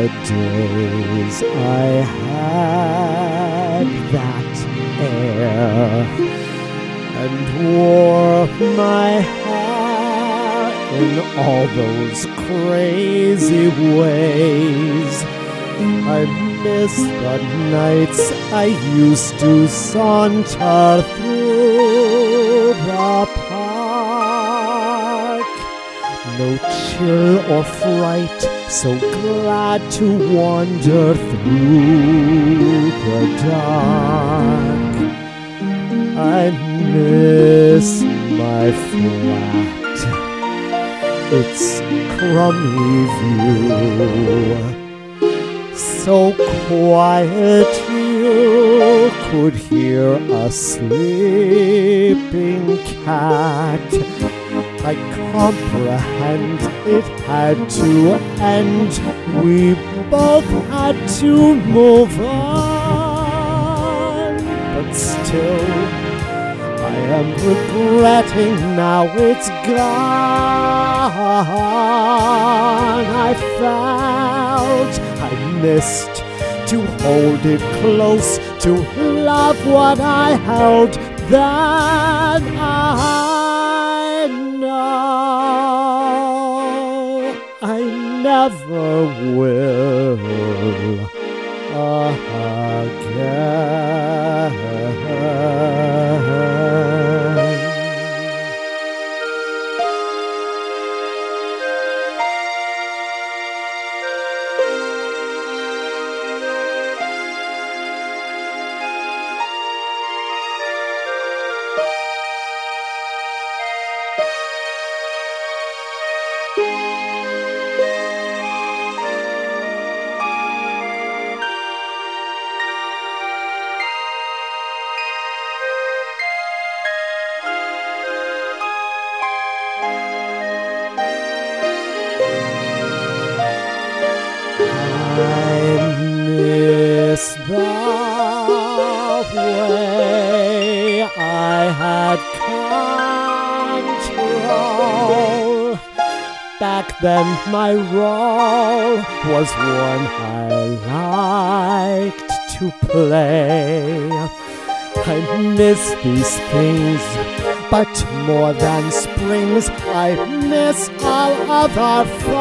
the days I had that air and wore my hair in all those crazy ways. I miss the nights I used to saunter through the park. No chill or fright, so glad to wander through the dark. I miss my flat, its crummy view, so quiet you could hear a sleeping cat. I comprehend it had to end. We both had to move on, but still I am regretting now it's gone. I felt I missed to hold it close, to love what I held, that I know I never will again. I miss the way I had control. Back then my role was one I liked to play. I miss these things, but more than springs, I miss all of our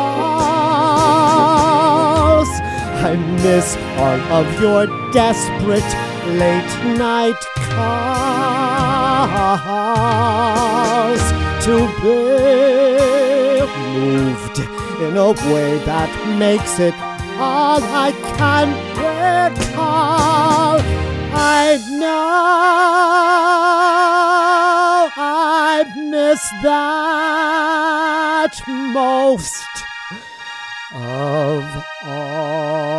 falls. I miss all of your desperate late-night calls to be moved in a way that makes it all I can recall. I know I miss that most of all.